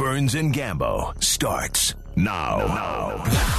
Burns and Gambo starts now.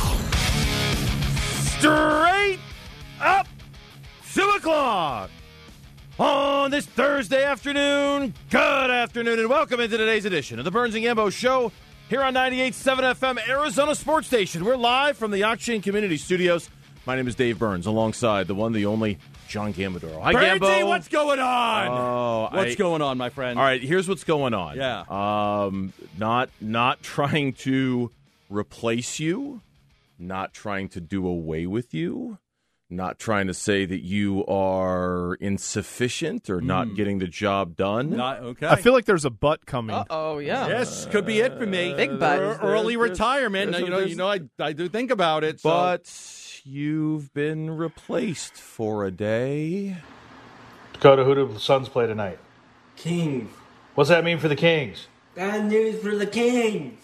Straight up 2 o'clock on this Thursday afternoon. Good afternoon and welcome into today's edition of the Burns and Gambo Show here on 98.7 FM Arizona Sports Station. We're live from the Auction Community Studios. My name is Dave Burns, alongside the one, the only John Gambadoro. Hi, Burnsy, Gambo. what's going on? What's going on, my friend? All right, here's what's going on. Yeah. Not trying to replace you, not trying to do away with you, not trying to say that you are insufficient or not getting the job done. Not okay. I feel like there's a butt coming. Oh yeah. Yes, could be it for me. Big butt. Early retirement. I do think about it. So. But you've been replaced for a day. Dakota, who do the Suns play tonight? Kings. What's that mean for the Kings? Bad news for the Kings.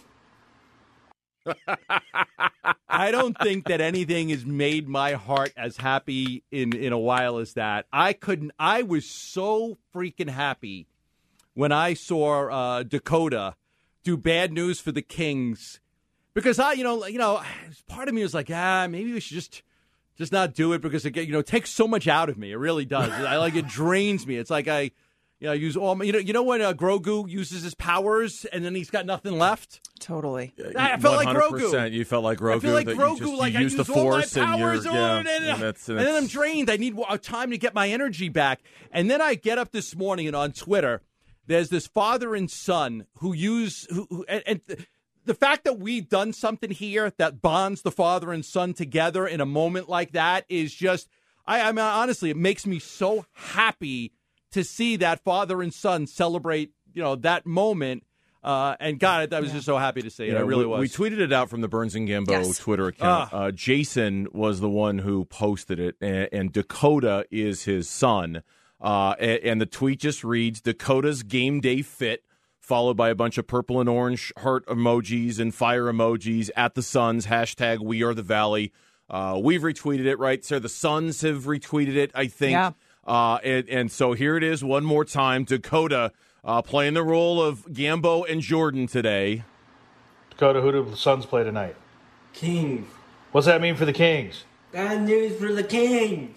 I don't think that anything has made my heart as happy in a while as that. I was so freaking happy when I saw Dakota do bad news for the Kings, because part of me was like, maybe we should just not do it, because it takes so much out of me. It really does. It drains me. It's like I use all my, when Grogu uses his powers and then he's got nothing left. Totally. I felt like Grogu. You felt like Grogu. I feel like that Grogu. you use the Force all my powers and then I'm drained. I need time to get my energy back. And then I get up this morning and on Twitter, there's this father and son and the fact that we've done something here that bonds the father and son together in a moment like that is just, I mean, honestly, it makes me so happy to see that father and son celebrate, that moment. And God, I was just so happy to see it. I really was. We tweeted it out from the Burns and Gambo Twitter account. Jason was the one who posted it, and Dakota is his son. And the tweet just reads, Dakota's game day fit, followed by a bunch of purple and orange heart emojis and fire emojis at the Suns, hashtag We Are the Valley. We've retweeted it, right? So the Suns have retweeted it, I think. Yeah. And so here it is one more time. Dakota playing the role of Gambo and Jordan today. Dakota, who do the Suns play tonight? Kings. What's that mean for the Kings? Bad news for the Kings.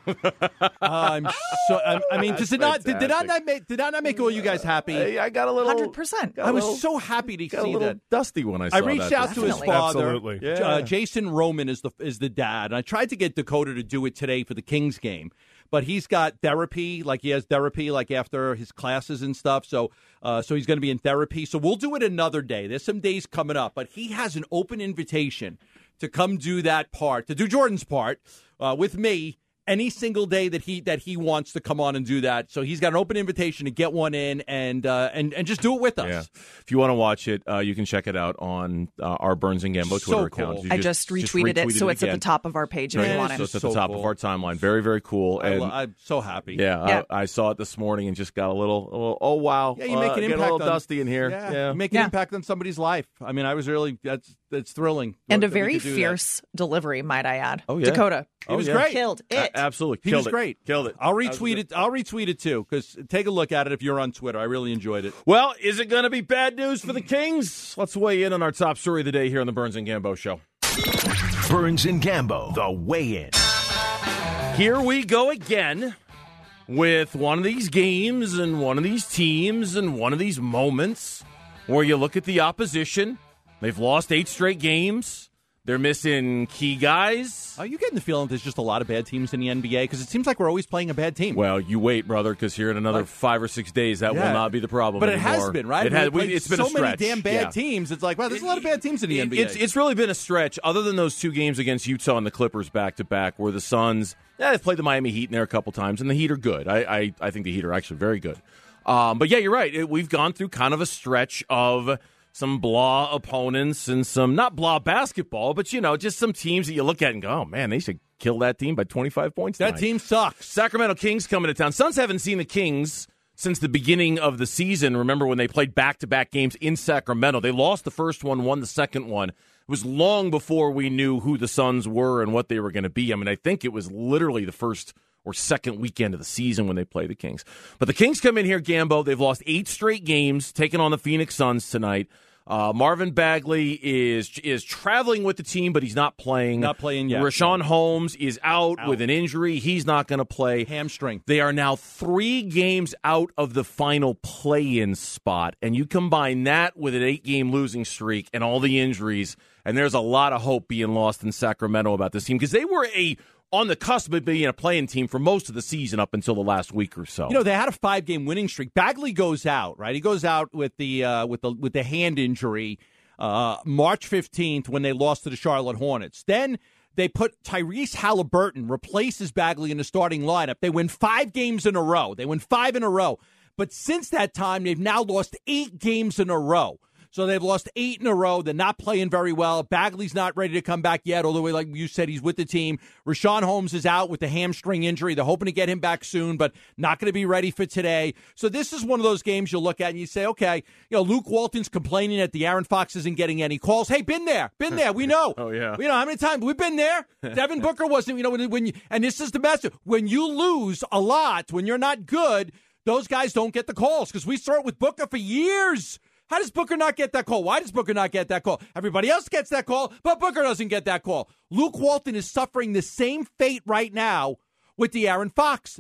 Did that not make all you guys happy? I got a little 100%. I was so happy to see that. Dusty when I saw that. I reached out to his Definitely. father. Absolutely. Yeah. Jason Roman is the dad, and I tried to get Dakota to do it today for the Kings game, but he's got therapy. He has therapy after his classes and stuff. So he's going to be in therapy. So we'll do it another day. There's some days coming up, but he has an open invitation to come do that part, to do Jordan's part with me any single day that he wants to come on and do that. So he's got an open invitation to get one in and just do it with us. Yeah. If you want to watch it, you can check it out on our Burns and Gambo Twitter account. I just retweeted it, so it's at the top of our page if you want So it. it's at the top of our timeline. Very, very cool. And I'm so happy. Yeah, I saw it this morning and just got a little oh, wow. Yeah, you make an get impact a little on, dusty in here. Yeah. You make an impact on somebody's life. I mean, I was really, that's thrilling. And a that we very could do that. fierce delivery, might I add. Oh, yeah. Dakota. He was yeah. great. Killed it. Absolutely. He Killed was it. great. Killed it. I'll retweet it. I'll retweet it too, because take a look at it if you're on Twitter. I really enjoyed it. Well, is it going to be bad news for the Kings? Let's weigh in on our top story of the day here on the Burns and Gambo Show. Burns and Gambo, the weigh-in. Here we go again with one of these games and one of these teams and one of these moments where you look at the opposition. They've lost 8 straight games. They're missing key guys. Are you getting the feeling there's just a lot of bad teams in the NBA? Because it seems like we're always playing a bad team. Well, you wait, brother, because here in another 5 or 6 days, that will not be the problem But anymore. it has been, right? It's been so a stretch. many damn bad teams. It's like, wow, there's a lot of bad teams in the NBA. It's really been a stretch, other than those 2 games against Utah and the Clippers back-to-back, where the Suns, they've played the Miami Heat in there a couple times, and the Heat are good. I think the Heat are actually very good. But, yeah, you're right. We've gone through kind of a stretch of some blah opponents and some, not blah basketball, but, just some teams that you look at and go, oh, man, they should kill that team by 25 points tonight. That team sucks. Sacramento Kings coming to town. Suns haven't seen the Kings since the beginning of the season. Remember when they played back-to-back games in Sacramento? They lost the first one, won the second one. It was long before we knew who the Suns were and what they were going to be. I mean, I think it was literally the first or second weekend of the season when they play the Kings. But the Kings come in here, Gambo. They've lost 8 straight games, taking on the Phoenix Suns tonight. Marvin Bagley is traveling with the team, but he's not playing. Not playing yet. Rashawn Holmes is out with an injury. He's not going to play. Hamstring. They are now 3 games out of the final play-in spot, and you combine that with an 8-game losing streak and all the injuries, and there's a lot of hope being lost in Sacramento about this team because they were on the cusp of being a playing team for most of the season up until the last week or so. You know, they had a 5-game winning streak. Bagley goes out, right? He goes out with the hand injury March 15th when they lost to the Charlotte Hornets. Then they put Tyrese Halliburton, replaces Bagley in the starting lineup. They win 5 games in a row. They win 5 in a row. But since that time, they've now lost 8 games in a row. So they've lost 8 in a row. They're not playing very well. Bagley's not ready to come back yet, although, like you said, he's with the team. Rashawn Holmes is out with the hamstring injury. They're hoping to get him back soon, but not going to be ready for today. So this is one of those games you'll look at and you say, okay, Luke Walton's complaining that the Aaron Fox isn't getting any calls. Hey, been there. We know. Oh, yeah. We know how many times we've been there. Devin Booker wasn't, when you, and this is the message. When you lose a lot, when you're not good, those guys don't get the calls because we saw it with Booker for years. How does Booker not get that call? Why does Booker not get that call? Everybody else gets that call, but Booker doesn't get that call. Luke Walton is suffering the same fate right now with the Aaron Fox.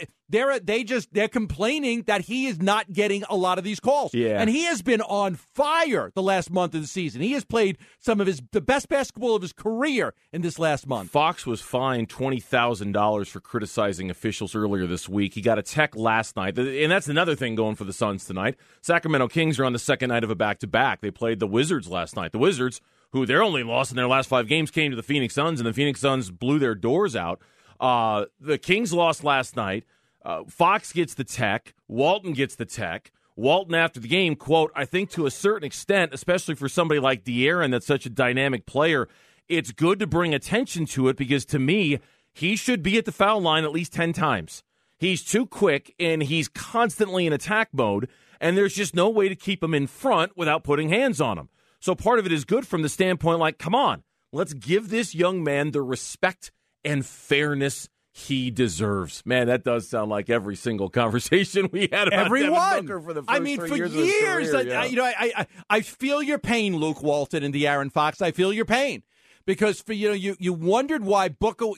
They're complaining that he is not getting a lot of these calls. Yeah. And he has been on fire the last month of the season. He has played some of the best basketball of his career in this last month. Fox was fined $20,000 for criticizing officials earlier this week. He got a tech last night, and that's another thing going for the Suns tonight. Sacramento Kings are on the second night of a back-to-back. They played the Wizards last night. The Wizards, who their only loss in their last 5 games, came to the Phoenix Suns, and the Phoenix Suns blew their doors out. The Kings lost last night. Fox gets the tech. Walton gets the tech. Walton, after the game, quote, I think to a certain extent, especially for somebody like De'Aaron that's such a dynamic player, it's good to bring attention to it because, to me, he should be at the foul line at least 10 times. He's too quick, and he's constantly in attack mode, and there's just no way to keep him in front without putting hands on him. So part of it is good from the standpoint like, come on, let's give this young man the respect and fairness he deserves. Man, that does sound like every single conversation we had about Devin Booker for the first 3 years of his career. I feel your pain, Luke Walton and the Aaron Fox. I feel your pain because for you wondered why Booker.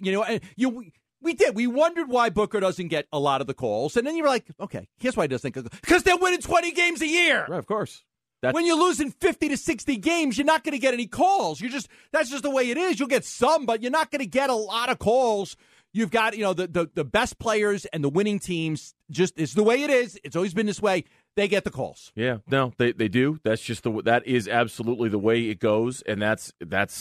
We wondered why Booker doesn't get a lot of the calls, and then you were like, okay, here's why he doesn't get because they're winning 20 games a year. Right, of course. When you're losing 50 to 60 games, you're not going to get any calls. That's just the way it is. You'll get some, but you're not going to get a lot of calls. You've got, the best players and the winning teams. Just it's the way it is. It's always been this way. They get the calls. Yeah, no, they do. That's just that is absolutely the way it goes, and that's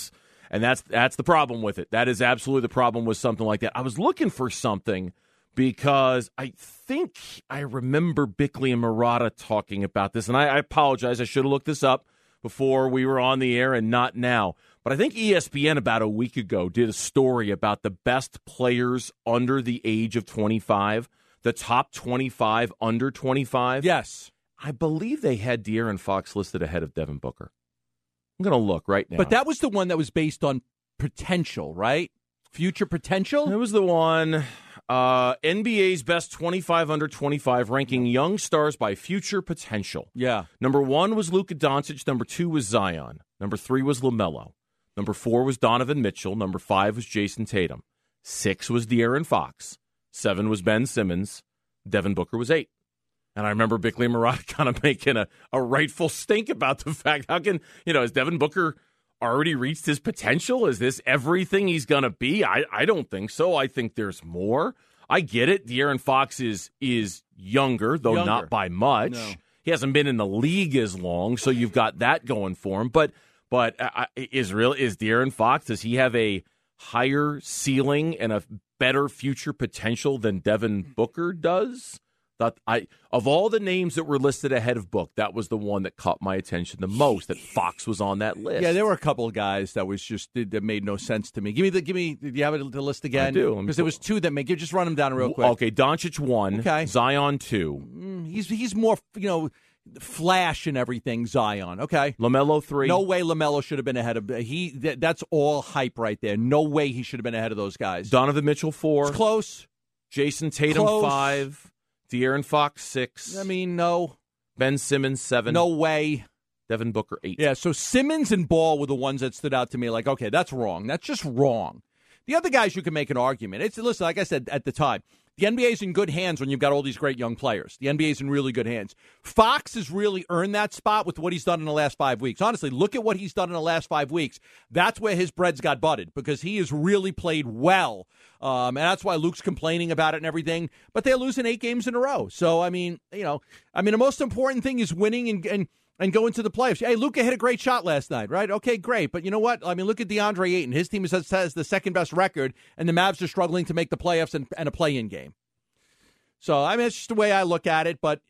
the problem with it. That is absolutely the problem with something like that. I was looking for something because I think I remember Bickley and Murata talking about this, and I apologize. I should have looked this up before we were on the air and not now. But I think ESPN about a week ago did a story about the best players under the age of 25, the top 25 under 25. Yes. I believe they had De'Aaron Fox listed ahead of Devin Booker. I'm going to look right now. But that was the one that was based on potential, right? Future potential? It was the one, NBA's best 25 under 25, ranking young stars by future potential. Yeah. Number 1 was Luka Doncic. Number 2 was Zion. Number 3 was LaMelo. Number 4 was Donovan Mitchell. Number 5 was Jason Tatum. 6 was De'Aaron Fox. 7 was Ben Simmons. Devin Booker was 8. And I remember Bickley and Murata kind of making a rightful stink about the fact, how can, has Devin Booker already reached his potential? Is this everything he's going to be? I don't think so. I think there's more. I get it. De'Aaron Fox is younger, though not by much. No. He hasn't been in the league as long, so you've got that going for him. But is De'Aaron Fox, does he have a higher ceiling and a better future potential than Devin Booker does? Of all the names that were listed ahead of Book, that was the one that caught my attention the most, that Fox was on that list. Yeah, there were a couple of guys that made no sense to me. Do you have the list again? I do. Because there was 2 that just run them down real quick. Okay, Doncic 1, okay. Zion 2. He's more, flash and everything, Zion. Okay. LaMelo 3. No way LaMelo should have been ahead of that's all hype right there. No way he should have been ahead of those guys. Donovan Mitchell 4. It's close. Jason Tatum 5. De'Aaron Fox 6. No. Ben Simmons 7. No way. Devin Booker 8. Yeah, so Simmons and Ball were the ones that stood out to me like, okay, that's wrong. That's just wrong. The other guys, you can make an argument. Listen, like I said at the time, the NBA's in good hands when you've got all these great young players. The NBA's in really good hands. Fox has really earned that spot with what he's done in the last 5 weeks. Honestly, look at what he's done in the last 5 weeks. That's where his bread's got butted because he has really played well. And that's why Luke's complaining about it and everything. But they're losing 8 games in a row. So, the most important thing is winning and go into the playoffs. Hey, Luka hit a great shot last night, right? Okay, great. But you know what? Look at DeAndre Ayton. His team has the second-best record, and the Mavs are struggling to make the playoffs and a play-in game. So, it's just the way I look at it. But,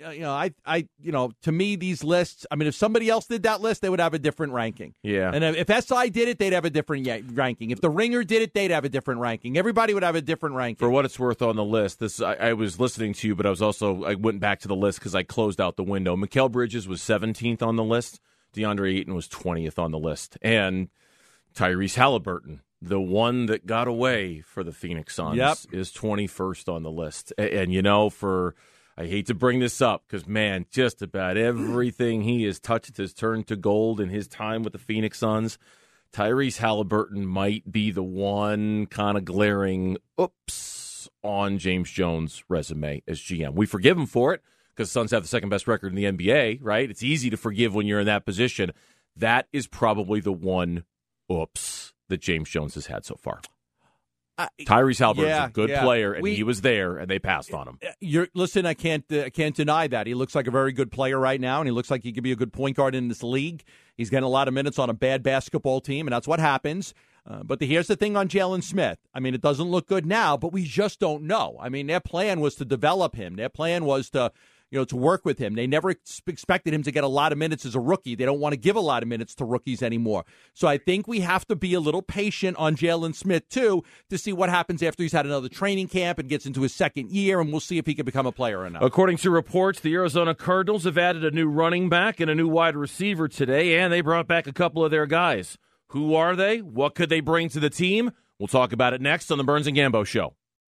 to me, these lists, if somebody else did that list, they would have a different ranking. Yeah. And if SI did it, they'd have a different ranking. If the Ringer did it, they'd have a different ranking. Everybody would have a different ranking. For what it's worth on the list, I was listening to you, but I went back to the list because I closed out the window. Mikal Bridges was 17th on the list. DeAndre Ayton was 20th on the list. And Tyrese Halliburton, the one that got away for the Phoenix Suns, is 21st on the list. And I hate to bring this up because, man, just about everything he has touched has turned to gold in his time with the Phoenix Suns. Tyrese Halliburton might be the one kind of glaring oops on James Jones' resume as GM. We forgive him for it because the Suns have the second-best record in the NBA, right? It's easy to forgive when you're in that position. That is probably the one oops that James Jones has had so far. Tyrese Halliburton is a good player, and he was there, and they passed on him. Listen, I can't deny that. He looks like a very good player right now, and he looks like he could be a good point guard in this league. He's getting a lot of minutes on a bad basketball team, and that's what happens. But here's the thing on Jalen Smith. It doesn't look good now, but we just don't know. Their plan was to develop him. Their plan was to work with him. They never expected him to get a lot of minutes as a rookie. They don't want to give a lot of minutes to rookies anymore. So I think we have to be a little patient on Jalen Smith, too, to see what happens after he's had another training camp and gets into his second year, and we'll see if he can become a player or not. According to reports, the Arizona Cardinals have added a new running back and a new wide receiver today, and they brought back a couple of their guys. Who are they? What could they bring to the team? We'll talk about it next on the Burns and Gambo Show.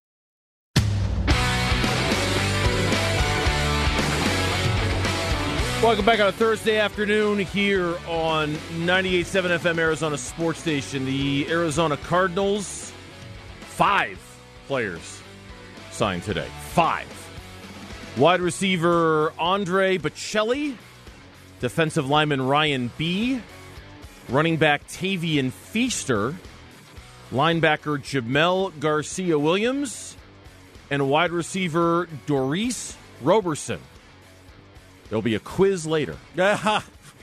Welcome back on a Thursday afternoon here on 98.7 FM Arizona Sports Station. The Arizona Cardinals, 5 players signed today. 5. Wide receiver Andre Bocelli, defensive lineman Ryan B., running back Tavian Feaster, linebacker Jamel Garcia-Williams, and wide receiver Doris Roberson. There'll be a quiz later. There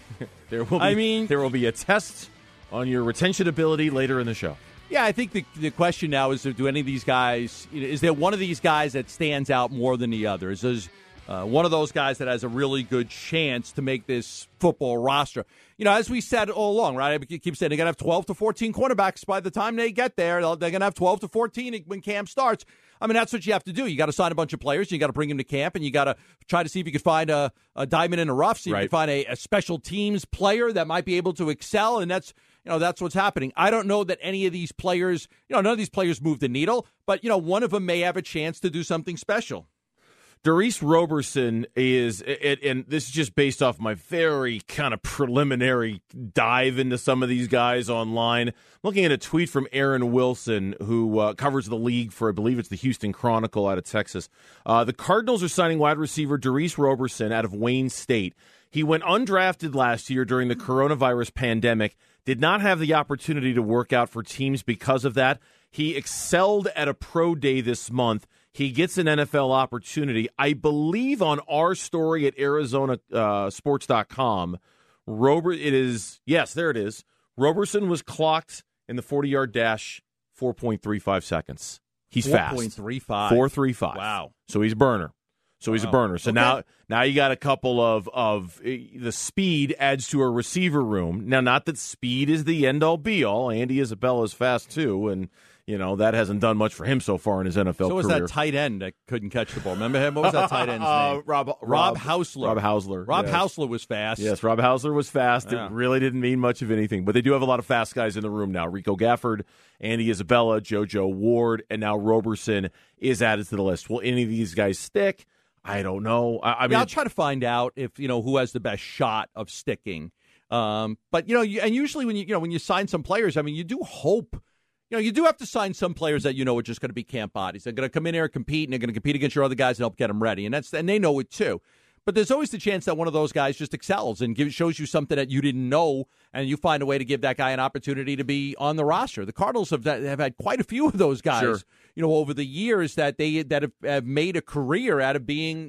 will be a test on your retention ability later in the show. Yeah, I think the question now is, do any of these guys, is there one of these guys that stands out more than the others? Is one of those guys that has a really good chance to make this football roster? As we said all along, right? I keep saying they're going to have 12 to 14 quarterbacks by the time they get there. They're going to have 12 to 14 when camp starts. That's what you have to do. You got to sign a bunch of players. You got to bring them to camp, and you got to try to see if you could find a diamond in the rough. See if you can find a special teams player that might be able to excel, and that's what's happening. I don't know that any of these players, none of these players move the needle, but one of them may have a chance to do something special. Doris Roberson is, and this is just based off my very kind of preliminary dive into some of these guys online. I'm looking at a tweet from Aaron Wilson, who covers the league for, I believe it's the Houston Chronicle out of Texas. The Cardinals are signing wide receiver Doris Roberson out of Wayne State. He went undrafted last year during the coronavirus pandemic, did not have the opportunity to work out for teams because of that. He excelled at a pro day this month. He gets an NFL opportunity. I believe on our story at ArizonaSports.com, there it is. Roberson was clocked in the 40-yard dash 4.35 seconds. He's fast. 4.35. 4.35. Wow. So he's a burner. So he's a burner. So now you got a couple of the speed adds to a receiver room. Now, not that speed is the end-all, be-all. Andy Isabella is fast, too, and that hasn't done much for him so far in his NFL career. So was that tight end that couldn't catch the ball. Remember him? What was that tight end's name? Rob Hausler. Rob Hausler was fast. Yes, Rob Hausler was fast. Yeah. It really didn't mean much of anything. But they do have a lot of fast guys in the room now. Rico Gafford, Andy Isabella, JoJo Ward, and now Roberson is added to the list. Will any of these guys stick? I don't know. I mean, I'll try to find out if who has the best shot of sticking. But and usually when you sign some players, I mean, you do hope. You do have to sign some players that are just going to be camp bodies. They're going to come in here and compete, and they're going to compete against your other guys and help get them ready. And they know it too. But there's always the chance that one of those guys just excels and shows you something that you didn't know, and you find a way to give that guy an opportunity to be on the roster. The Cardinals have had quite a few of those guys, over the years that have made a career out of being,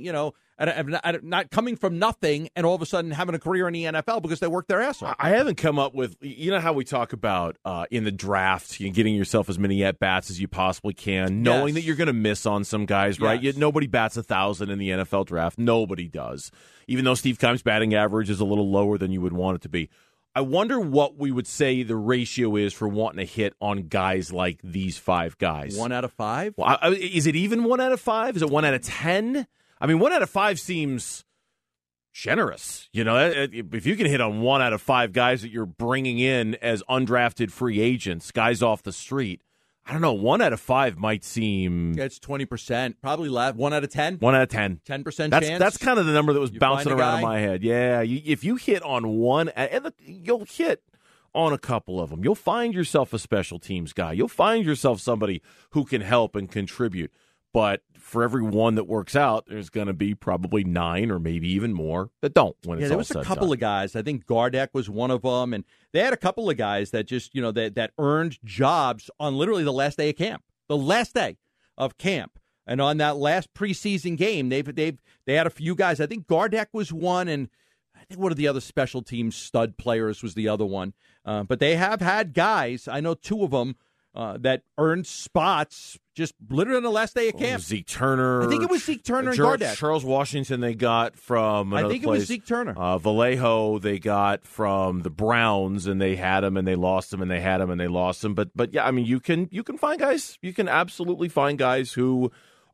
not coming from nothing and all of a sudden having a career in the NFL because they worked their ass off. I haven't come up with, how we talk about in the draft, getting yourself as many at-bats as you possibly can, knowing that you're going to miss on some guys, right? Yet nobody bats 1,000 in the NFL draft. Nobody does. Even though Steve Keim's batting average is a little lower than you would want it to be. I wonder what we would say the ratio is for wanting to hit on guys like these 5 guys. 1 out of 5? Well, is it even 1 out of 5? Is it 1 out of 10? I mean, 1 out of 5 seems generous. If you can hit on 1 out of 5 guys that you're bringing in as undrafted free agents, guys off the street, I don't know, 1 out of 5 might seem... It's 20%. Probably 1 out of 10? 1 out of 10. 10% chance? That's kind of the number that was bouncing around in my head. Yeah, if you hit on one, and you'll hit on a couple of them. You'll find yourself a special teams guy. You'll find yourself somebody who can help and contribute. But for every one that works out, there's going to be probably 9 or maybe even more that don't when it's all said and done. There was a couple of guys. I think Gardeck was one of them. And they had a couple of guys that just, that earned jobs on literally the last day of camp. The last day of camp. And on that last preseason game, they had a few guys. I think Gardeck was one, and I think one of the other special team stud players was the other one. But they have had guys, I know 2 of them, that earned spots just literally on the last day of camp. Zeke Turner. I think it was Zeke Turner and Gardeck. Charles Washington they got from another I think place. It was Zeke Turner. Vallejo they got from the Browns, and they had him and they lost him, and they had him and they lost him. But yeah, I mean, you can find guys. You can absolutely find guys who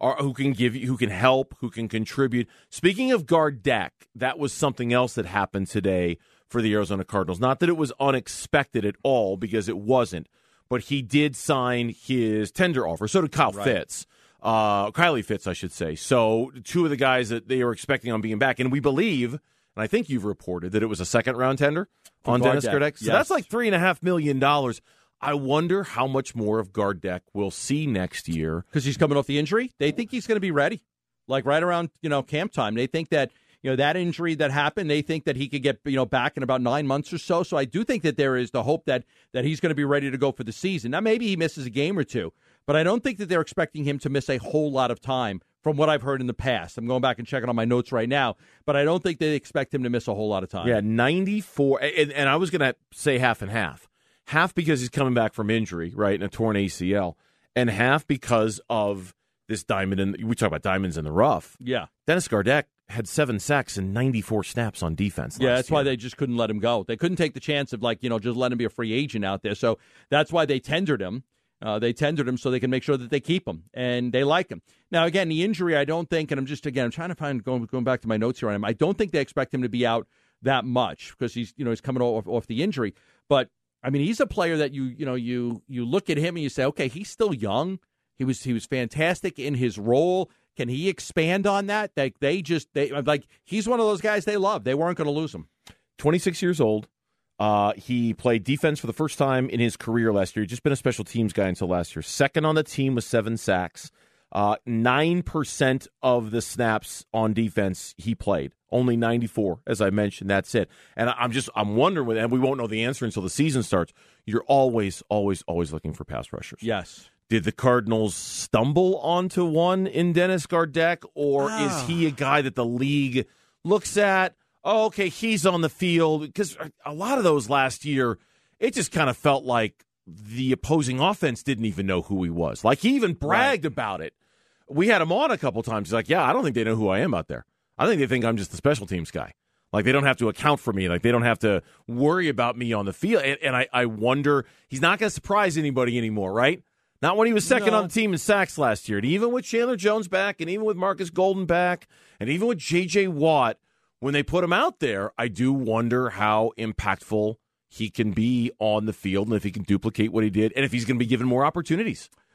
can help, who can contribute. Speaking of Gardeck, that was something else that happened today for the Arizona Cardinals. Not that it was unexpected at all, because it wasn't. But he did sign his tender offer. So did Kyle Fitz. Kylie Fitz, I should say. So 2 of the guys that they were expecting on being back. And we believe, and I think you've reported, that it was a second-round tender on Dennis Gardeck. So that's like $3.5 million. I wonder how much more of Gardeck we'll see next year. Because he's coming off the injury? They think he's going to be ready. Like right around, camp time. They think that, that injury that happened, they think that he could get, back in about 9 months or so. So I do think that there is the hope that he's going to be ready to go for the season. Now, maybe he misses a game or 2, but I don't think that they're expecting him to miss a whole lot of time from what I've heard in the past. I'm going back and checking on my notes right now, but I don't think they expect him to miss a whole lot of time. Yeah, 94, and I was going to say half and half. Half because he's coming back from injury, right, and a torn ACL, and half because of this diamond. We talk about diamonds in the rough. Yeah. Dennis Gardeck had 7 sacks and 94 snaps on defense last year. That's why they just couldn't let him go. They couldn't take the chance of, just letting him be a free agent out there. So that's why they tendered him. They tendered him so they can make sure that they keep him, and they like him. Now, again, the injury, I don't think, and I'm trying to find, going back to my notes here on him, I don't think they expect him to be out that much because he's coming off the injury. But, I mean, he's a player that you look at him and you say, okay, he's still young. He was fantastic in his role. Can he expand on that? He's one of those guys they love. They weren't going to lose him. 26 years old. He played defense for the first time in his career last year. He'd just been a special teams guy until last year. Second on the team with 7 sacks. 9% of the snaps on defense he played. Only 94, as I mentioned. That's it. And I'm wondering, and we won't know the answer until the season starts. You're always, always, always looking for pass rushers. Yes. Did the Cardinals stumble onto one in Dennis Gardeck, or is he a guy that the league looks at? Oh, okay, he's on the field. Because a lot of those last year, it just kind of felt like the opposing offense didn't even know who he was. Like, he even bragged about it. We had him on a couple times. He's like, yeah, I don't think they know who I am out there. I think they think I'm just the special teams guy. Like, they don't have to account for me. Like, they don't have to worry about me on the field. And I wonder, he's not going to surprise anybody anymore, right? Not when he was second on the team in sacks last year. And even with Chandler Jones back, and even with Marcus Golden back, and even with J.J. Watt, when they put him out there, I do wonder how impactful he can be on the field and if he can duplicate what he did and if he's going to be given more opportunities.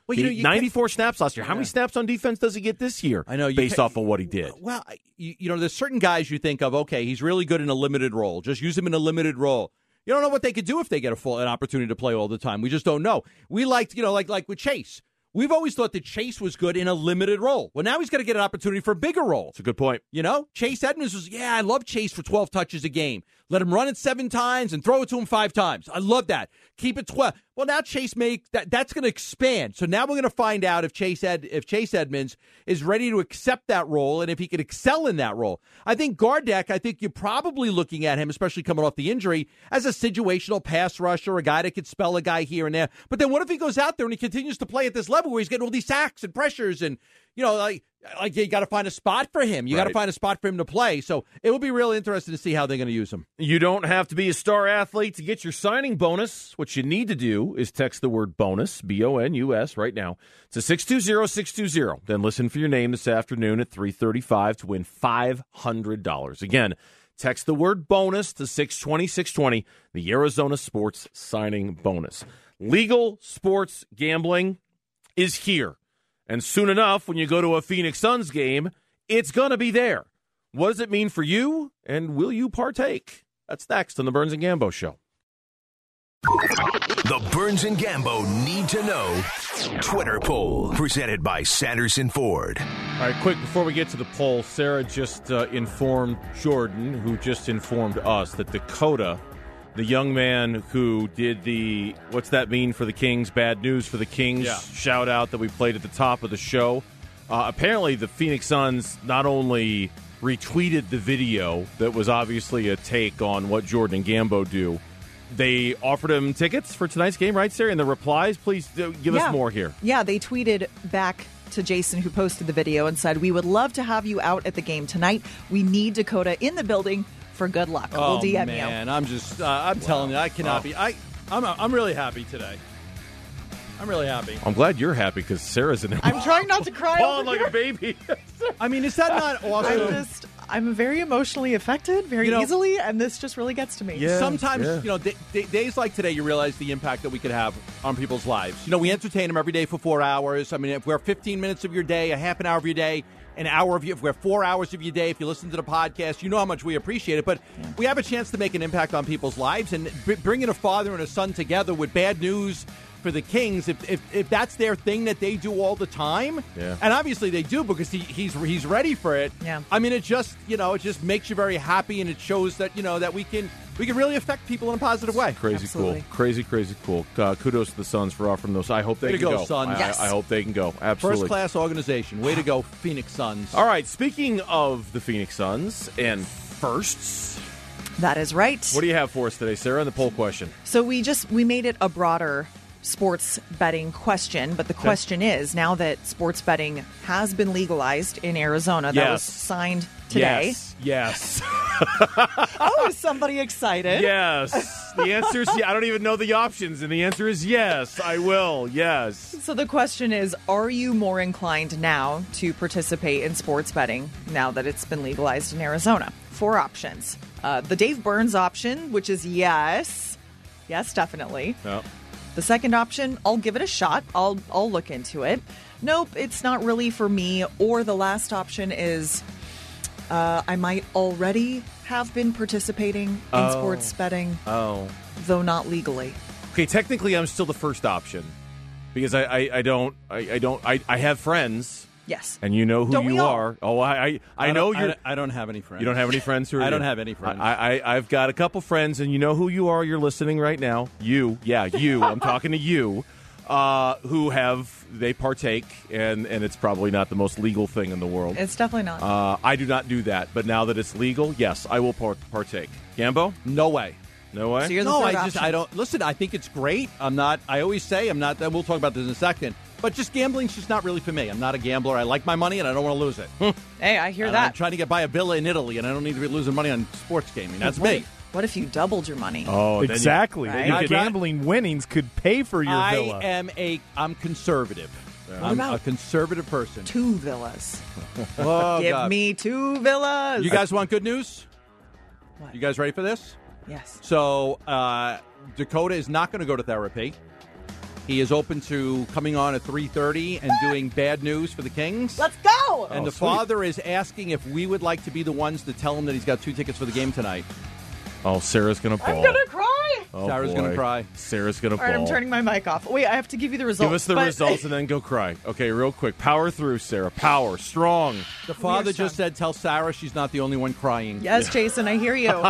Well, 94 snaps last year. How many snaps on defense does he get this year? I know, based off of what he did. Well, there's certain guys you think of, okay, he's really good in a limited role. Just use him in a limited role. You don't know what they could do if they get an opportunity to play all the time. We just don't know. We liked, like with Chase. We've always thought that Chase was good in a limited role. Well, now he's going to get an opportunity for a bigger role. That's a good point. Chase Edmonds was, I love Chase for 12 touches a game. Let him run it 7 times and throw it to him 5 times. I love that. Keep it 12. Well, now Chase that's going to expand. So now we're going to find out if Chase Edmonds is ready to accept that role and if he can excel in that role. I think Gardeck, you're probably looking at him, especially coming off the injury, as a situational pass rusher, a guy that could spell a guy here and there. But then what if he goes out there and he continues to play at this level where he's getting all these sacks and pressures and, you got to find a spot for him. You got to find a spot for him to play. So it will be really interesting to see how they're going to use him. You don't have to be a star athlete to get your signing bonus. What you need to do is text the word bonus, BONUS, right now to 620-620. Then listen for your name this afternoon at 3:35 to win $500. Again, text the word bonus to 620-620, the Arizona Sports signing bonus. Legal sports gambling is here. And soon enough, when you go to a Phoenix Suns game, it's going to be there. What does it mean for you, and will you partake? That's next on the Burns and Gambo Show. The Burns and Gambo Need to Know Twitter poll, presented by Sanderson Ford. All right, quick, before we get to the poll, Sarah just informed Jordan, who just informed us, that Dakota, the young man who did the What's That Mean for the Kings, Bad News for the Kings shout out that we played at the top of the show. Apparently the Phoenix Suns not only retweeted the video that was obviously a take on what Jordan and Gambo do, they offered him tickets for tonight's game, right, Sarah? And the replies, please give us more here. Yeah, they tweeted back to Jason, who posted the video, and said, "We would love to have you out at the game tonight. We need Dakota in the building for good luck. We'll DM man, you." I'm just, I'm telling you, I cannot be. I'm really happy today. I'm really happy. I'm glad you're happy because Sarah's in there. I'm trying not to cry. Bawling like a baby. I mean, is that not awesome? I'm very emotionally affected very easily, and this just really gets to me. Yeah, sometimes, days like today, you realize the impact that we could have on people's lives. We entertain them every day for 4 hours. I mean, if we're 15 minutes of your day, a half an hour of your day, an hour of if we're 4 hours of your day, if you listen to the podcast, you know how much we appreciate it. But we have a chance to make an impact on people's lives, and bringing a father and a son together with Bad News for the Kings, if that's their thing that they do all the time, and obviously they do because he's ready for it. Yeah. I mean, it just makes you very happy, and it shows that that we can really affect people in a positive way. Crazy Absolutely. Cool. Crazy cool. Kudos to the Suns for offering those. I hope they can go. Suns. Yes. I hope they can go. Absolutely. First class organization. Way to go, Phoenix Suns. All right. Speaking of the Phoenix Suns and firsts, That is right. what do you have for us today, Sarah? The poll question. So we made it a broader sports betting question, but the question is, now that sports betting has been legalized in Arizona, that was signed today. Yes. Oh, is somebody excited? Yes. The answer is I don't even know the options, and the answer is yes, I will. Yes. So the question is, are you more inclined now to participate in sports betting now that it's been legalized in Arizona? 4 options. The Dave Burns option, which is yes. Yes, definitely. No. The second option, I'll give it a shot. I'll look into it. Nope, it's not really for me. Or the last option is I might already have been participating in sports betting, though not legally. Okay, technically I'm still the first option because I have friends. Yes. And you know who Don't you we all? are. Oh, I know you're. I don't have any friends. You don't have any friends who are. I don't have any friends. I've got a couple friends, and you know who you are. You're listening right now. You. I'm talking to you. They partake, and it's probably not the most legal thing in the world. It's definitely not. I do not do that, but now that it's legal, yes, I will partake. Gambo? No way. No way? So you're the No, third option. I don't. Listen, I think it's great. I always say I'm not. We'll talk about this in a second. But just gambling's just not really for me. I'm not a gambler. I like my money, and I don't want to lose it. Hey, I hear And that. I'm trying to get by a villa in Italy, and I don't need to be losing money on sports gaming. That's What me. if- What if you doubled your money? Oh, then Exactly. Right. Your Right. gambling winnings could pay for your villa. I'm conservative. I'm about a conservative person. 2 villas. Oh, Give God. me 2 villas. You guys want good news? What? You guys ready for this? Yes. So Dakota is not going to go to therapy. He is open to coming on at 3:30 and doing bad news for the Kings. Let's go! And the father is asking if we would like to be the ones to tell him that he's got 2 tickets for the game tonight. Oh, Sarah's going to bawl. I'm going to cry! Oh, Sarah's going to cry. Sarah's going to All right, bawl. I'm turning my mic off. Wait, I have to give you the results. Give us the results and then go cry. Okay, real quick. Power through, Sarah. Power. Strong. The father just said, tell Sarah she's not the only one crying. Yes, Jason, I hear you.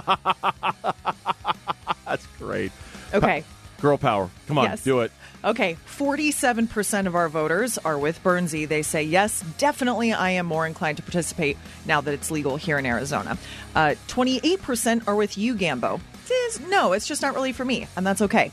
That's great. Okay. Girl power. Come on, Yes. do it. Okay, 47% of our voters are with Bernsey. They say, yes, definitely I am more inclined to participate now that it's legal here in Arizona. 28% are with you, Gambo. No, it's just not really for me, and that's okay.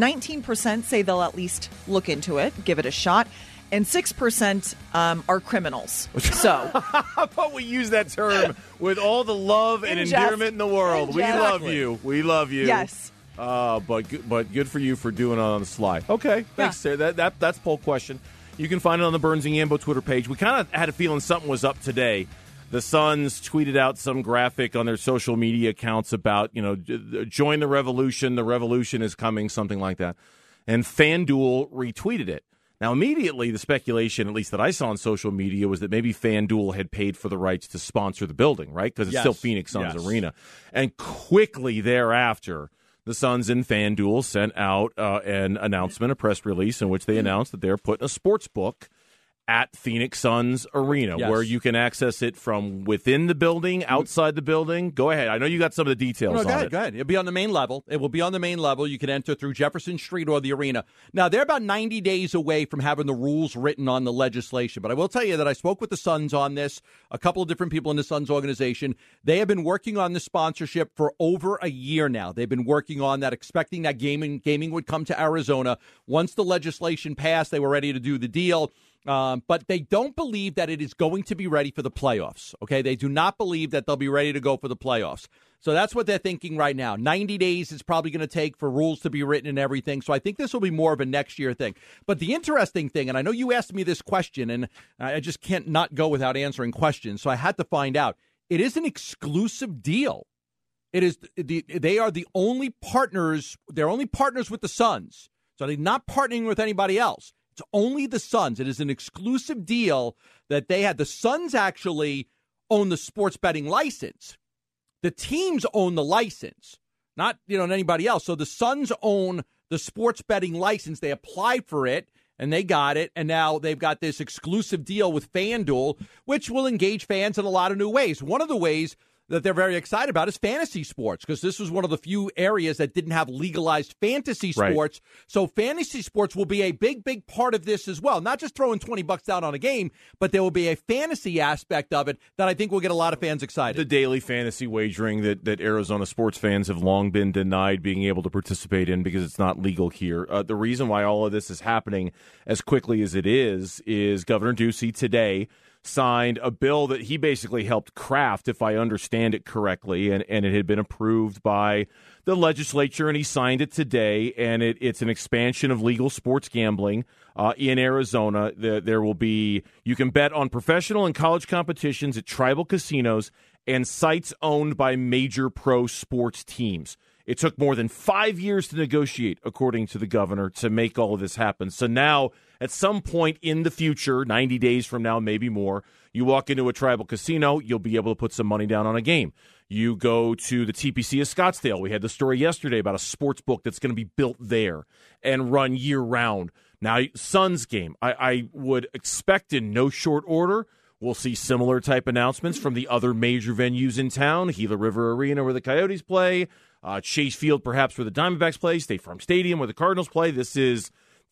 19% say they'll at least look into it, give it a shot. And 6% are criminals. So, How about we use that term with all the love and In jest. endearment in the world? In We jest. love you. We love you. yes. But good for you for doing it on the sly. Okay, thanks, Sarah. That's poll question. You can find it on the Burns and Gambo Twitter page. We kind of had a feeling something was up today. The Suns tweeted out some graphic on their social media accounts about, join the revolution. The revolution is coming, something like that. And FanDuel retweeted it. Now, immediately, the speculation, at least that I saw on social media, was that maybe FanDuel had paid for the rights to sponsor the building, right? Because it's still Phoenix Suns Arena. And quickly thereafter, the Suns and FanDuel sent out an announcement, a press release, in which they announced that they're putting a sports book at Phoenix Suns Arena, where you can access it from within the building, outside the building. Go ahead. I know you got some of the details on it. Go ahead. It'll be on the main level. It will be on the main level. You can enter through Jefferson Street or the arena. Now, they're about 90 days away from having the rules written on the legislation. But I will tell you that I spoke with the Suns on this, a couple of different people in the Suns organization. They have been working on the sponsorship for over a year now. They've been working on that, expecting that gaming would come to Arizona. Once the legislation passed, they were ready to do the deal. But they don't believe that it is going to be ready for the playoffs. Okay, they do not believe that they'll be ready to go for the playoffs. So that's what they're thinking right now. 90 days is probably going to take for rules to be written and everything. So I think this will be more of a next year thing. But the interesting thing, and I know you asked me this question, and I just can't not go without answering questions. So I had to find out. It is an exclusive deal. It is they are the only partners. They're only partners with the Suns. So they're not partnering with anybody else. It's only the Suns. It is an exclusive deal that they had. The Suns actually own the sports betting license. The teams own the license, not anybody else. So the Suns own the sports betting license. They applied for it, and they got it, and now they've got this exclusive deal with FanDuel, which will engage fans in a lot of new ways. One of the ways that they're very excited about is fantasy sports, because this was one of the few areas that didn't have legalized fantasy sports. Right. So fantasy sports will be a big, big part of this as well. Not just throwing $20 down on a game, but there will be a fantasy aspect of it that I think will get a lot of fans excited. The daily fantasy wagering that Arizona sports fans have long been denied being able to participate in because it's not legal here. The reason why all of this is happening as quickly as it is Governor Ducey today signed a bill that he basically helped craft, if I understand it correctly, and it had been approved by the legislature, and he signed it today, and it's an expansion of legal sports gambling in Arizona. There will be, you can bet on professional and college competitions at tribal casinos and sites owned by major pro sports teams. It took more than 5 years to negotiate, according to the governor, to make all of this happen. So now, at some point in the future, 90 days from now, maybe more, you walk into a tribal casino, you'll be able to put some money down on a game. You go to the TPC of Scottsdale. We had the story yesterday about a sports book that's going to be built there and run year-round. Now, Suns game, I would expect in no short order, we'll see similar type announcements from the other major venues in town, Gila River Arena where the Coyotes play, Chase Field perhaps where the Diamondbacks play, State Farm Stadium where the Cardinals play. This is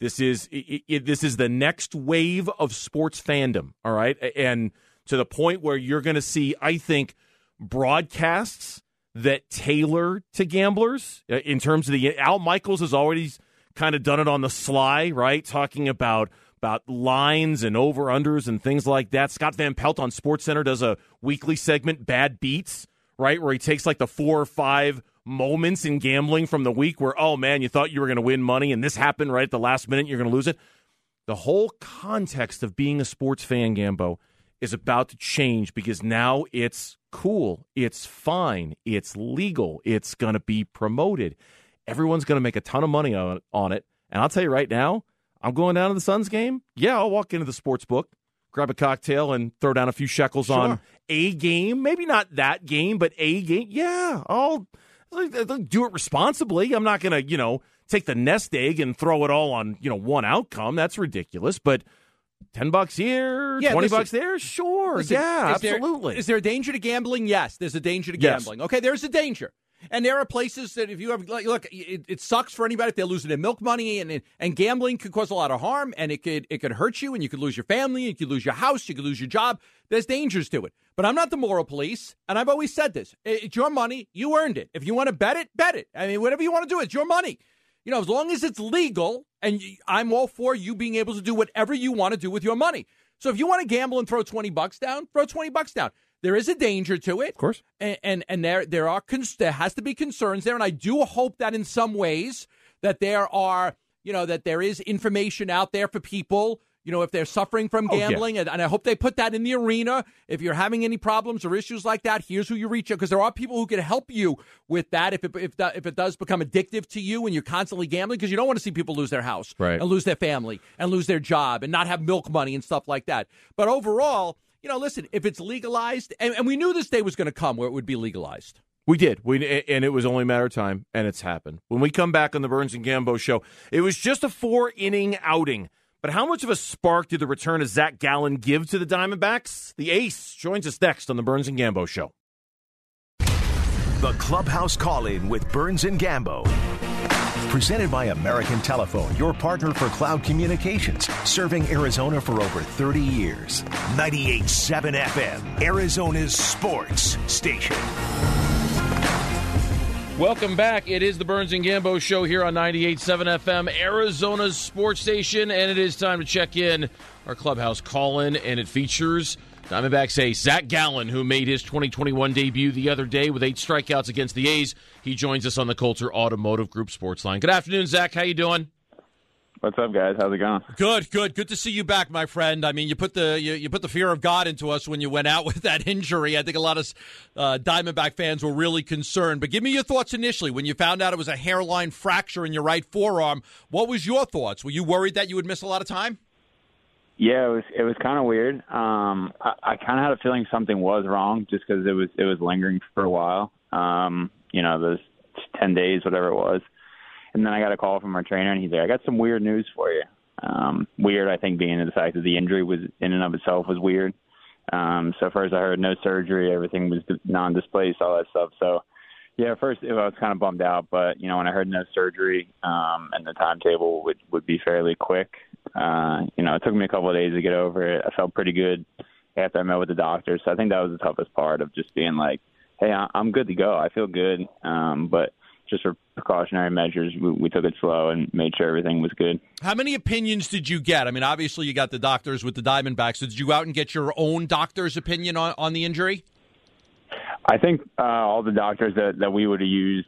the next wave of sports fandom, all right? And to the point where you're going to see, I think, broadcasts that tailor to gamblers in terms of Al Michaels has already kind of done it on the sly, right? Talking about lines and over-unders and things like that. Scott Van Pelt on SportsCenter does a weekly segment, Bad Beats, right, where he takes like the 4 or 5 moments in gambling from the week where, oh, man, you thought you were going to win money and this happened right at the last minute, you're going to lose it. The whole context of being a sports fan, Gambo, is about to change because now it's cool, it's fine, it's legal, it's going to be promoted. Everyone's going to make a ton of money on it. And I'll tell you right now, I'm going down to the Suns game. Yeah, I'll walk into the sports book, grab a cocktail, and throw down a few shekels on a game. Maybe not that game, but a game. Yeah, I'll do it responsibly. I'm not going to, take the nest egg and throw it all on, one outcome. That's ridiculous. But $10 here, $20 there, sure. Absolutely. Is there a danger to gambling? Yes, there's a danger to gambling. Okay, there's a danger. And there are places that if you have, look, it sucks for anybody if they're losing their milk money, and gambling could cause a lot of harm, and it could hurt you, and you could lose your family, you could lose your house, you could lose your job. There's dangers to it. But I'm not the moral police, and I've always said this. It's your money. You earned it. If you want to bet it, bet it. I mean, whatever you want to do, it's your money. As long as it's legal, and I'm all for you being able to do whatever you want to do with your money. So if you want to gamble and throw $20 down, throw $20 down. There is a danger to it, of course, and there has to be concerns there, and I do hope that in some ways that there are, that there is information out there for people, if they're suffering from gambling, and I hope they put that in the arena. If you're having any problems or issues like that, here's who you reach out, because there are people who can help you with that if it does become addictive to you and you're constantly gambling, because you don't want to see people lose their house and lose their family and lose their job and not have milk money and stuff like that. But overall, listen, if it's legalized, and we knew this day was going to come where it would be legalized. We did, and it was only a matter of time, and it's happened. When we come back on the Burns and Gambo show, it was just a 4-inning outing. But how much of a spark did the return of Zach Gallen give to the Diamondbacks? The ace joins us next on the Burns and Gambo show. The Clubhouse Call-In with Burns and Gambo. Presented by American Telephone, your partner for cloud communications, serving Arizona for over 30 years. 98.7 FM, Arizona's sports station. Welcome back. It is the Burns and Gambo show here on 98.7 FM, Arizona's sports station, and it is time to check in our Clubhouse Call-In, and it features Diamondbacks ace Zach Gallen, who made his 2021 debut the other day with 8 strikeouts against the A's. He joins us on the Coulter Automotive Group Sports Line. Good afternoon, Zach. How you doing? What's up, guys? How's it going? Good to see you back, my friend. I mean, you put the fear of God into us when you went out with that injury. I think a lot of Diamondback fans were really concerned. But give me your thoughts initially. When you found out it was a hairline fracture in your right forearm, what was your thoughts? Were you worried that you would miss a lot of time? Yeah, it was kind of weird. I kind of had a feeling something was wrong just because it was lingering for a while. Those 10 days, whatever it was. And then I got a call from our trainer, and he's like, I got some weird news for you. Weird, I think, being the fact that the injury was in and of itself was weird. So first I heard no surgery, everything was non-displaced, all that stuff. So, yeah, at first I was kind of bummed out. But, when I heard no surgery and the timetable would be fairly quick, it took me a couple of days to get over it. I felt pretty good after I met with the doctor. So I think that was the toughest part of just being like, hey, I'm good to go. I feel good. But just for precautionary measures, we took it slow and made sure everything was good. How many opinions did you get? I mean, obviously you got the doctors with the Diamondbacks. So did you go out and get your own doctor's opinion on the injury? I think all the doctors that we would have used,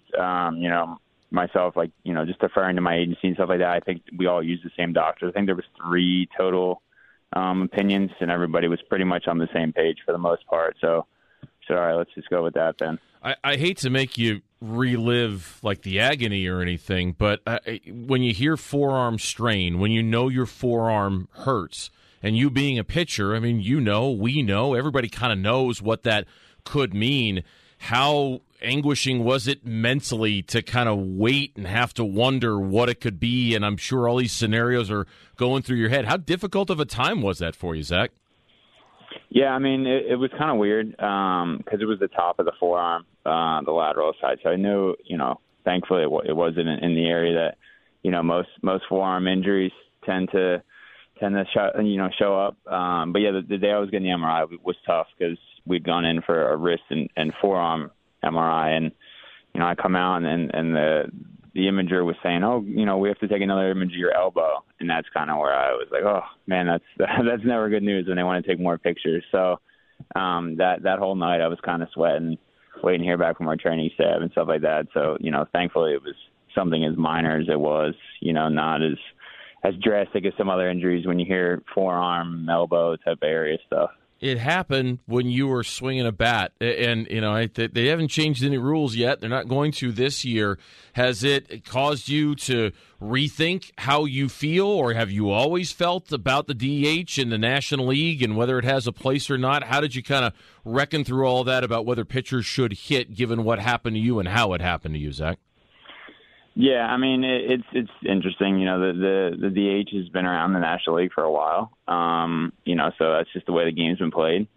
myself, just deferring to my agency and stuff like that, I think we all used the same doctor. I think there was 3 total opinions, and everybody was pretty much on the same page for the most part. So all right, let's just go with that then. I hate to make you relive the agony or anything, but when you hear forearm strain, when you know your forearm hurts, and you being a pitcher, I mean, we know, everybody kind of knows what that could mean. How anguishing was it mentally to kind of wait and have to wonder what it could be? And I'm sure all these scenarios are going through your head. How difficult of a time was that for you, Zach? Yeah, I mean, it was kind of weird because it was the top of the forearm, the lateral side. So I knew, thankfully it wasn't in the area that, most forearm injuries tend to show up. But yeah, the day I was getting the MRI was tough because we'd gone in for a wrist and forearm MRI, and I come out and the imager was saying, we have to take another image of your elbow. And that's kind of where I was like, oh, man, that's never good news when they want to take more pictures. So that whole night I was kind of sweating, waiting to hear back from our training staff and stuff like that. So, thankfully it was something as minor as it was, not as drastic as some other injuries when you hear forearm, elbow type area stuff. it happened when you were swinging a bat. And, they haven't changed any rules yet. They're not going to this year. Has it caused you to rethink how you feel, or have you always felt about the DH in the National League and whether it has a place or not? How did you kind of reckon through all that about whether pitchers should hit given what happened to you and how it happened to you, Zach? Yeah, I mean, it's interesting. The DH has been around the National League for a while. So that's just the way the game's been played.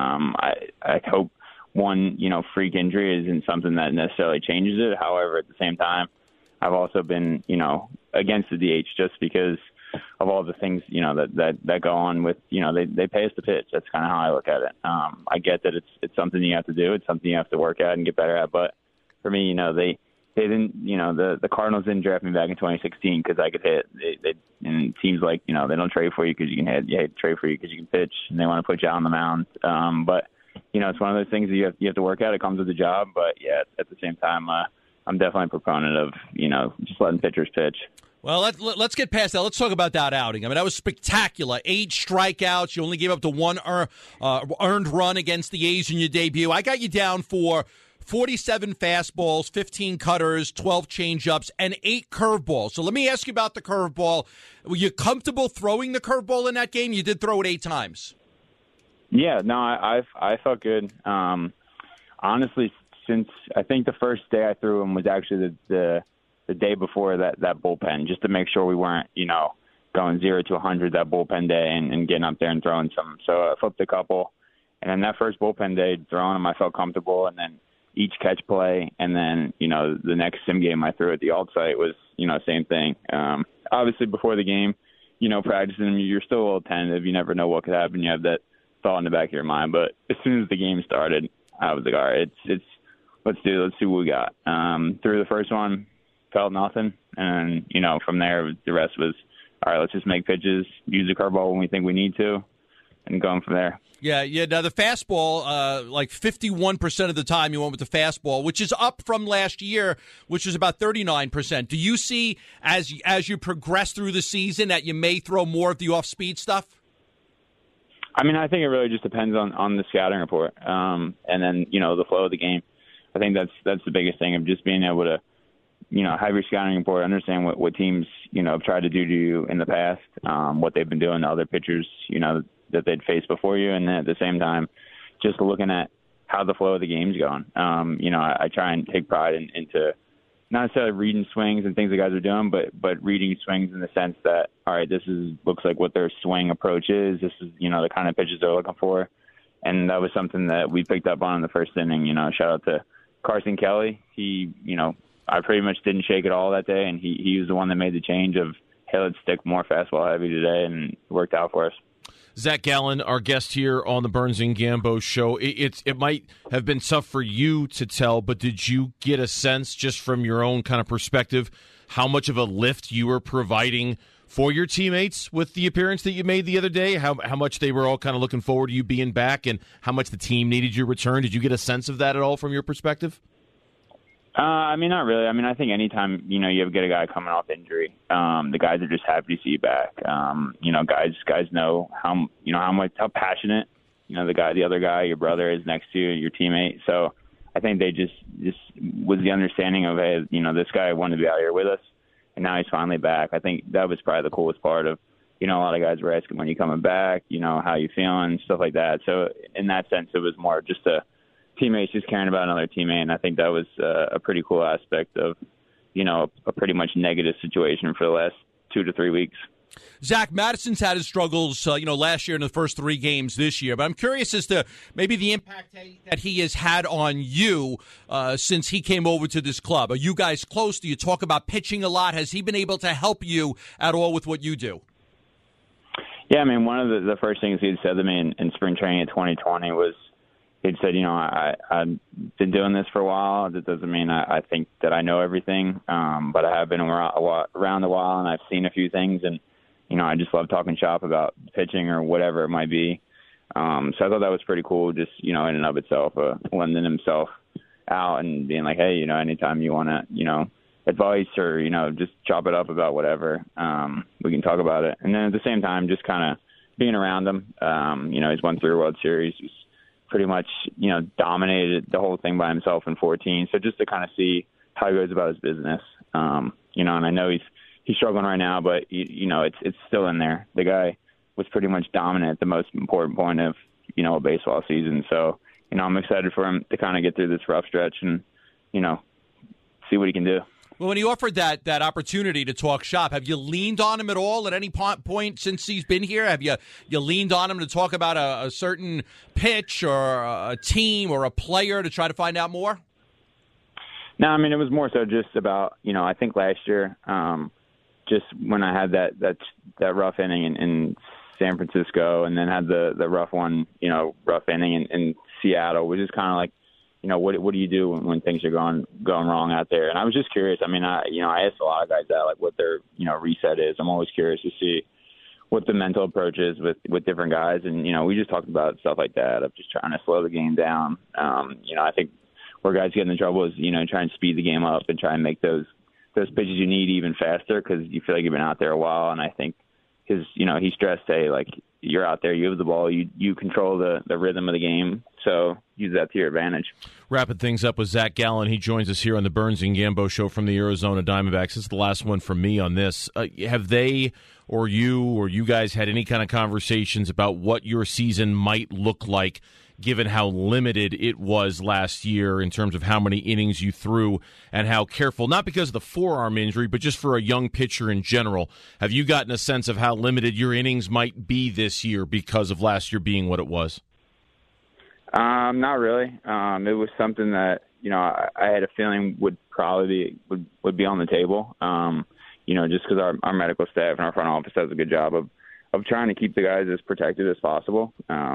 I hope one, freak injury isn't something that necessarily changes it. However, at the same time, I've also been, against the DH just because of all the things, that go on with, they pay us to pitch. That's kind of how I look at it. I get that it's something you have to do. It's something you have to work at and get better at. But for me, they didn't, the Cardinals didn't draft me back in 2016 because I could hit. And it seems like, they don't trade for you because you can hit. They trade for you because you can pitch, and they want to put you out on the mound. But, it's one of those things that you have to work at. It comes with the job. But, yeah, at the same time, I'm definitely a proponent of, just letting pitchers pitch. Well, let's get past that. Let's talk about that outing. I mean, that was spectacular. 8 strikeouts. You only gave up to one earned run against the A's in your debut. I got you down for 47 fastballs, 15 cutters, 12 changeups, and 8 curveballs. So let me ask you about the curveball. Were you comfortable throwing the curveball in that game? You did throw it 8 times. Yeah, no, I felt good. Honestly, since I think the first day I threw him was actually the day before that bullpen, just to make sure we weren't, going 0 to 100 that bullpen day and getting up there and throwing some. So I flipped a couple. And then that first bullpen day, throwing them, I felt comfortable. And then each catch play, and then, the next sim game I threw at the alt site was, same thing. Obviously, before the game, practicing them, you're still a little tentative. You never know what could happen. You have that thought in the back of your mind. But as soon as the game started, I was like, all right, let's see what we got. Through the first one, felt nothing. And, from there, the rest was, all right, let's just make pitches, use the curveball when we think we need to, and going from there. Yeah. Now, the fastball, like 51% of the time you went with the fastball, which is up from last year, which was about 39%. Do you see, as you progress through the season, that you may throw more of the off-speed stuff? I mean, I think it really just depends on the scouting report, and then, the flow of the game. I think that's the biggest thing of just being able to, have your scouting report, understand what teams, have tried to do to you in the past, what they've been doing to other pitchers, that they'd faced before you. And then at the same time, just looking at how the flow of the game's going. I try and take pride into not necessarily reading swings and things the guys are doing, but reading swings in the sense that, all right, looks like what their swing approach is. This is, the kind of pitches they're looking for. And that was something that we picked up on in the first inning. Shout out to Carson Kelly. He, I pretty much didn't shake it all that day, and he was the one that made the change of, hey, let's stick more fastball heavy today, and it worked out for us. Zach Gallen, our guest here on the Burns and Gambo show. It might have been tough for you to tell, but did you get a sense just from your own kind of perspective how much of a lift you were providing for your teammates with the appearance that you made the other day? How much they were all kind of looking forward to you being back, and how much the team needed your return? Did you get a sense of that at all from your perspective? I mean, not really. I mean, I think anytime, you get a guy coming off injury, the guys are just happy to see you back. Guys know how passionate, the other guy, your brother is next to you, your teammate. So I think they just was the understanding of, hey, this guy wanted to be out here with us, and now he's finally back. I think that was probably the coolest part of, a lot of guys were asking when you coming back, how you feeling, stuff like that. So in that sense, it was more just teammates just caring about another teammate, and I think that was a pretty cool aspect of, a pretty much negative situation for the last 2 to 3 weeks. Zach, Madison's had his struggles, last year in the first 3 games this year, but I'm curious as to maybe the impact that he has had on you since he came over to this club. Are you guys close? Do you talk about pitching a lot? Has he been able to help you at all with what you do? Yeah, I mean, one of the first things he had said to me in spring training in 2020 was, he'd said, I've been doing this for a while. That doesn't mean I think that I know everything, but I have been around a while, and I've seen a few things, and, I just love talking shop about pitching or whatever it might be. So I thought that was pretty cool, just, in and of itself, lending himself out and being like, hey, anytime you want to, advice or, just chop it up about whatever, we can talk about it. And then at the same time, just kind of being around him. He's won 3 World Series. He's pretty much, dominated the whole thing by himself in 14. So just to kind of see how he goes about his business, and I know he's struggling right now, but it's still in there. The guy was pretty much dominant at the most important point of, a baseball season. So, I'm excited for him to kind of get through this rough stretch and, see what he can do. Well, when he offered that opportunity to talk shop, have you leaned on him at all at any point since he's been here? Have you leaned on him to talk about a certain pitch or a team or a player to try to find out more? No, it was more so just about, I think last year, just when I had that rough inning in San Francisco and then had the rough one, rough inning in Seattle, which is kind of like, what do you do when things are going wrong out there? And I was just curious. I asked a lot of guys that, like, what their, reset is. I'm always curious to see what the mental approach is with different guys. And, we just talked about stuff like that of just trying to slow the game down. I think where guys get in trouble is, trying to speed the game up and try and make those pitches you need even faster because you feel like you've been out there a while. And I think he stressed, hey, like, you're out there, you have the ball, you control the rhythm of the game, so use that to your advantage. Wrapping things up with Zach Gallen. He joins us here on the Burns and Gambo show from the Arizona Diamondbacks. This is the last one from me on this. Have they or you guys had any kind of conversations about what your season might look like given how limited it was last year in terms of how many innings you threw and how careful, not because of the forearm injury, but just for a young pitcher in general? Have you gotten a sense of how limited your innings might be this year because of last year being what it was? Not really. It was something that, I had a feeling would probably be on the table, just because our medical staff and our front office does a good job of trying to keep the guys as protected as possible.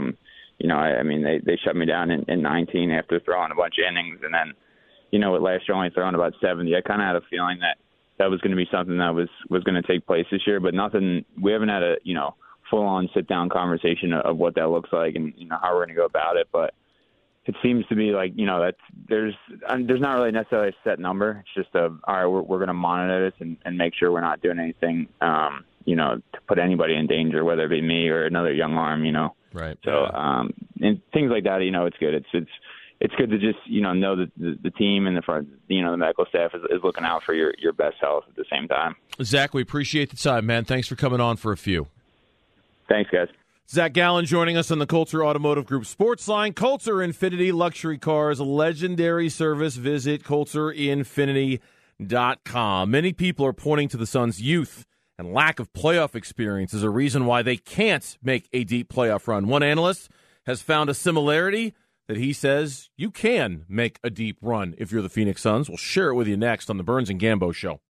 They shut me down in 19 after throwing a bunch of innings. And then, with last year only throwing about 70, I kind of had a feeling that was going to be something that was going to take place this year. But nothing, we haven't had a, full-on sit-down conversation of what that looks like and, how we're going to go about it. But it seems to be like, there's not really necessarily a set number. It's just all right, we're going to monitor this and make sure we're not doing anything, to put anybody in danger, whether it be me or another young arm, Right. So, and things like that, it's good. It's good to just, know that the team and the front, the medical staff is looking out for your best health at the same time. Zach, we appreciate the time, man. Thanks for coming on for a few. Thanks, guys. Zach Gallen joining us on the Coulter Automotive Group Sports Line. Coulter Infinity Luxury Cars, a legendary service. Visit CoulterInfinity.com. Many people are pointing to the Suns' youth and lack of playoff experience as a reason why they can't make a deep playoff run. One analyst has found a similarity that he says you can make a deep run if you're the Phoenix Suns. We'll share it with you next on the Burns and Gambo Show.